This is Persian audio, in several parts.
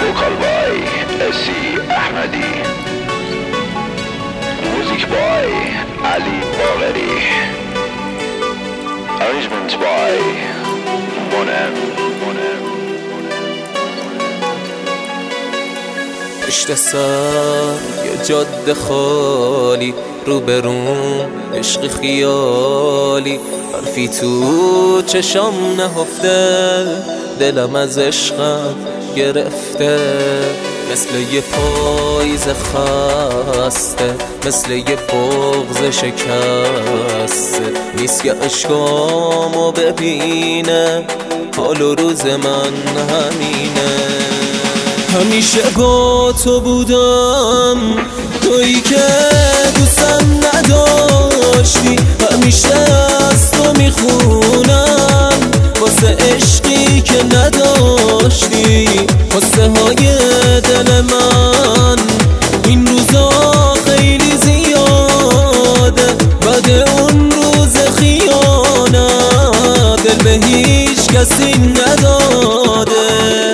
vocal by AC Ahmadi, music by Ali Bagheri, arrangement by Monem. پشت سر یه جاده خالی، روبروم عشق خیالی، حرفی تو چشام نهفته، دلم از عشقم گرفته، مثل یه پاییز خسته، مثل یه بغض شکسته، نیست که عشقامو ببینه، حال و روز من همینه. همیشه با تو بودم، تویی که دوستم نداشتی، همیشه از تو میخونم واسه عشقی که نداشتی، واسه های دل من این روزا خیلی زیاده، بعد اون روز خیانت دل به هیچ کسی نداده.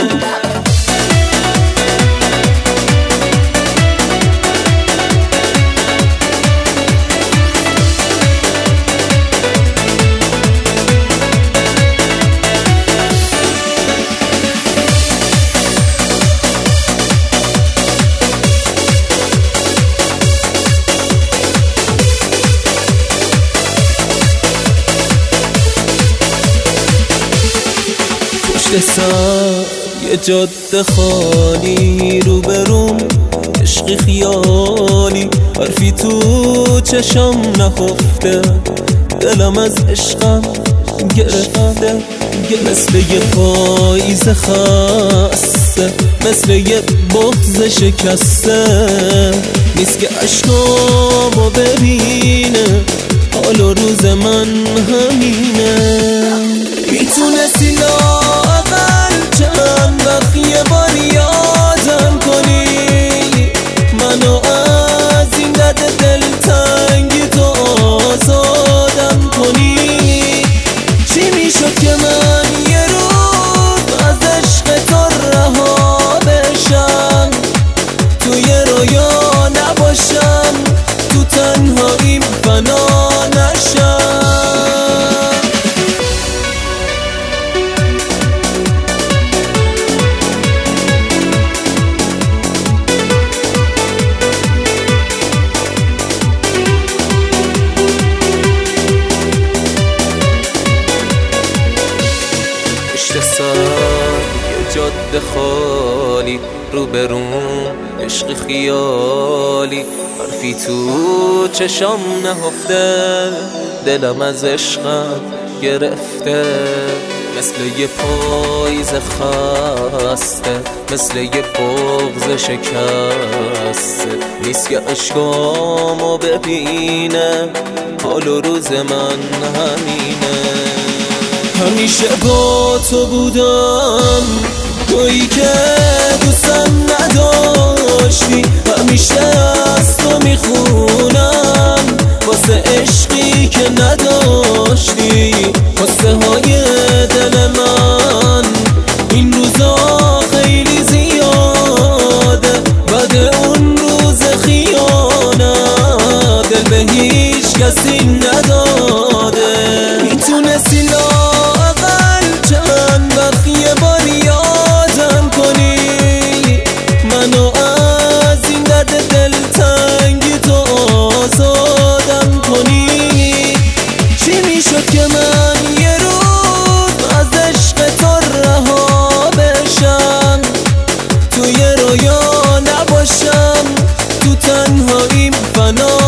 سر یه جاده خالی، روبروم عشقی خیالی، حرفی تو چشم نخفته، دلم از عشقم گرفته، مثل یه پاییز خسته، مثل یه بغض شکسته، نیست که عشقامو ببینه، حال و روز من همینه. میتونستی لااقل چند وقت یه بار یادم کنی، منو از این درد دلتنگی تو آزادم کنی. چی میشد که من یه روز از عشق تو رها بشم، توی رویا نباشم، تو تنهاییم فنا نشم. یه جاده خالی، روبروم عشق خیالی، حرفی تو چشم نهفته، دلم از عشقم گرفته، مثل یه پاییز خسته، مثل یه بغض شکسته، نیست که عشقامو ببینه، حال و روز من همینه. همیشه با تو بودم، تویی که دوستم نداشتی، همیشه از تو میخونم واسه عشقی که نداشتی، واسه های دل من این روزا خیلی زیاده، بعد اون روز خیانت دل به هیچ کسی نداده. میتونستی لااقل چند وقت یه بار یادم کنی، منو از این درد دلتنگی تو آزادم کنی. چی میشد که من یه روز از عشق تو رها بشم، توی رویا نباشم، تو تنهاییم فنا